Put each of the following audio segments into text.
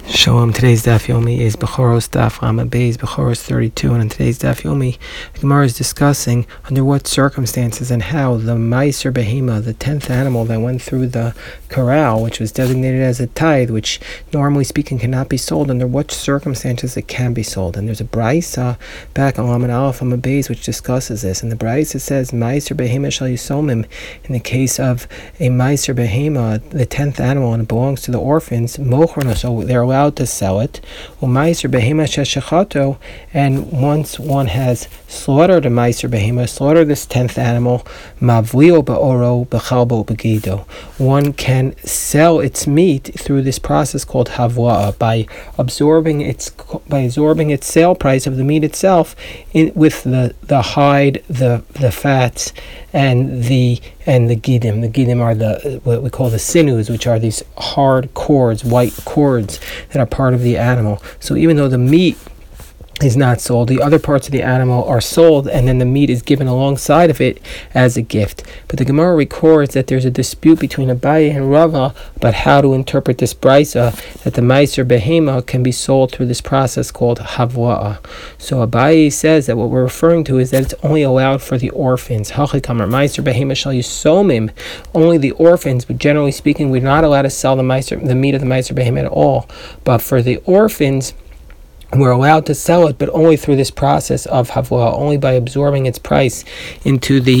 Shalom. Today's Daf Yomi is Bechoros Daf Rama Beis Bechoros 32, and in today's Daf Yomi, the Gemara is discussing under what circumstances and how the Meiser Behema, the 10th animal that went through the corral, which was designated as a tithe, which normally speaking cannot be sold, under what circumstances it can be sold. And there's a Braisa back on Laman Aleph Rama Beis which discusses this. And the Braisa says Meiser Behema shall yisomim, in the case of a Meiser Behema, the 10th animal, and it belongs to the orphans, Mochorno, so they're allowed to sell it. Meiser Behema sheshechato, and once one has slaughtered a Meiser Behema, slaughtered this 10th animal, Mavlio be'oro bechalbo begido, one can sell its meat through this process called havla'a, by absorbing its sale price of the meat itself with the hide, the fats, and the gidim. The gidim are what we call the sinews, which are these hard cords, white cords that are part of the animal. So even though the meat is not sold, the other parts of the animal are sold, and then the meat is given alongside of it as a gift. But the Gemara records that there's a dispute between Abaye and Rava about how to interpret this brisa, that the Meiser Behema can be sold through this process called Havla'a. So Abaye says that what we're referring to is that it's only allowed for the orphans. Hachikamar Meiser Behema shall yisomim, only the orphans, but generally speaking, we're not allowed to sell the meat of the Meiser Behema at all. But for the orphans, we're allowed to sell it, but only through this process of havla, only by absorbing its price into the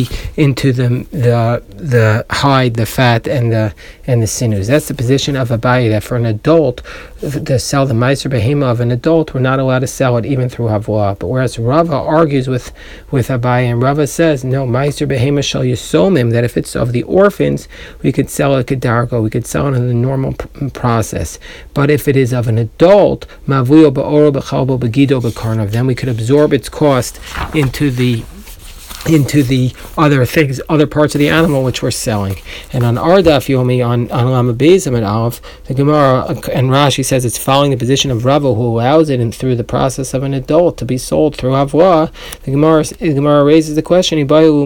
hide, the fat, and the sinews. That's the position of Abaye, that for an adult to sell the Meiser Behema of an adult, we're not allowed to sell it even through havla. But whereas Rava argues with Abaye, and Rava says no, Meiser Behema shall yisomim, that if it's of the orphans, we could sell it kedargo, we could sell it in the normal process. But if it is of an adult, mavlio ba'oro then we could absorb its cost into the other parts of the animal which we're selling. And on our Daf Yomi, on Lama Beis and Aleph, the Gemara and Rashi says it's following the position of Rava, who allows it through the process of an adult to be sold through Havla. The Gemara raises the question: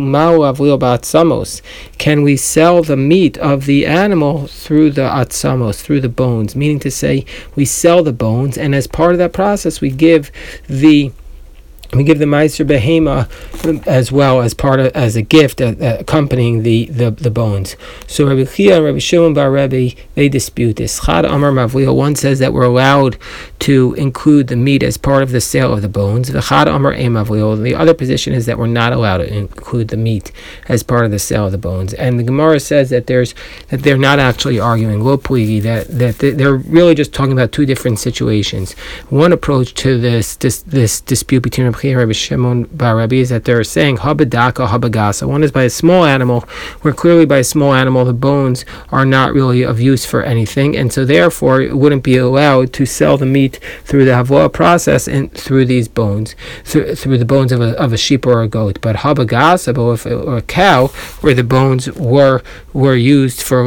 can we sell the meat of the animal through the atzamos, through the bones? Meaning to say, we sell the bones, and as part of that process, we give the Meiser Behema as well as a gift accompanying the bones. So Rabbi Chia and Rabbi Shimon bar Rebbe, they dispute this. Chad Amar Mavliho, one says that we're allowed to include the meat as part of the sale of the bones. The Chad Amar Ein Mavliho, the other position is that we're not allowed to include the meat as part of the sale of the bones. And the Gemara says that they're not actually arguing lo puigi, that they're really just talking about two different situations. One approach to this dispute between Rabbi Shimon bar Rebbe is that they're saying habadaka habagasa. One is by a small animal, where clearly by a small animal the bones are not really of use for anything, and so therefore it wouldn't be allowed to sell the meat through the havla process and through these bones, through the bones of a sheep or a goat. But habagasa, or a cow, where the bones were used for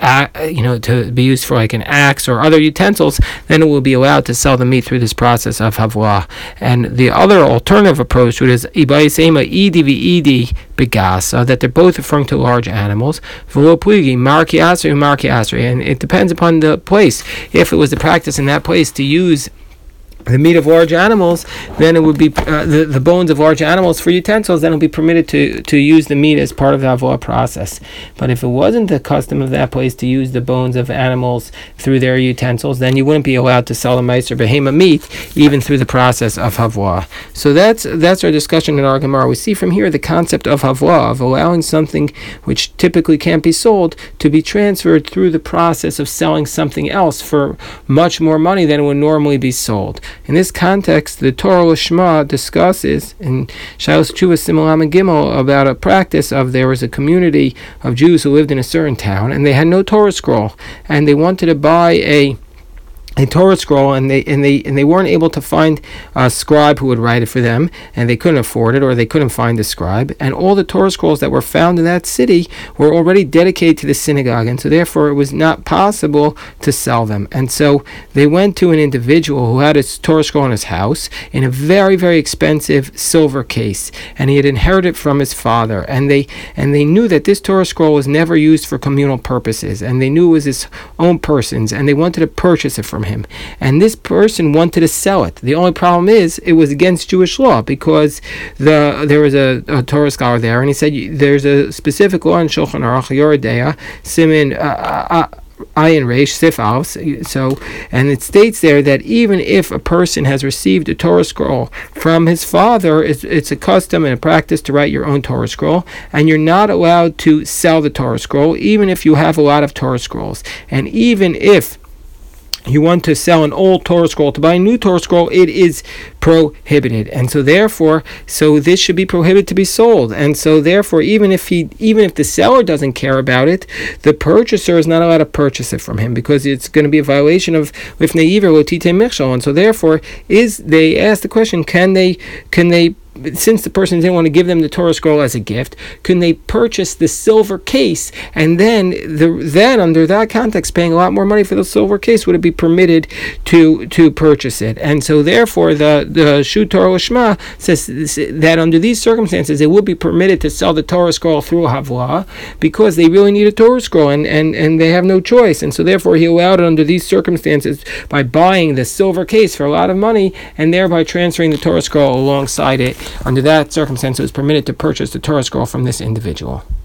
to be used for like an axe or other utensils, then it will be allowed to sell the meat through this process of havla. And the other alternative approach, which is ibaisema edi begasa, that they're both referring to large animals. V'lo puigi marki asri, and it depends upon the place. If it was the practice in that place to use the meat of large animals, then it would be the bones of large animals for utensils, then it would be permitted to use the meat as part of the avla process. But if it wasn't the custom of that place to use the bones of animals through their utensils, then you wouldn't be allowed to sell the Meiser Behema meat even through the process of havla. So that's our discussion in our Gemara. We see from here the concept of havla, of allowing something which typically can't be sold to be transferred through the process of selling something else for much more money than it would normally be sold. In this context, the Torah Lishma discusses in Shilas Tshuva Simulam and Gimel about a practice of there was a community of Jews who lived in a certain town, and they had no Torah scroll, and they wanted to buy a Torah scroll, and they weren't able to find a scribe who would write it for them, and they couldn't afford it, or they couldn't find a scribe, and all the Torah scrolls that were found in that city were already dedicated to the synagogue, and so therefore it was not possible to sell them. And so they went to an individual who had his Torah scroll in his house in a very, very expensive silver case, and he had inherited it from his father, and they knew that this Torah scroll was never used for communal purposes, and they knew it was his own person's, and they wanted to purchase it from from him, and this person wanted to sell it. The only problem is it was against Jewish law, because there was a Torah scholar there, and he said there's a specific law in Shulchan Aruch Yoreh De'ah Siman Ayin Reish Sif Aleph. So, and it states there that even if a person has received a Torah scroll from his father, it's a custom and a practice to write your own Torah scroll, and you're not allowed to sell the Torah scroll, even if you have a lot of Torah scrolls, and even if you want to sell an old Torah scroll to buy a new Torah scroll, it is prohibited. And so therefore, this should be prohibited to be sold. And so therefore, even if the seller doesn't care about it, the purchaser is not allowed to purchase it from him, because it's going to be a violation of Lifnei Iver Lo Titei Michshol. And so therefore, they ask the question, can they since the person didn't want to give them the Torah scroll as a gift, can they purchase the silver case, and then under that context, paying a lot more money for the silver case, would it be permitted to purchase it? And so therefore, the Shu Torah Lishma says that under these circumstances, it would be permitted to sell the Torah scroll through a Havlah, because they really need a Torah scroll, and they have no choice. And so therefore, he allowed it under these circumstances by buying the silver case for a lot of money, and thereby transferring the Torah scroll alongside it. Under that circumstance, it was permitted to purchase the Torah scroll from this individual.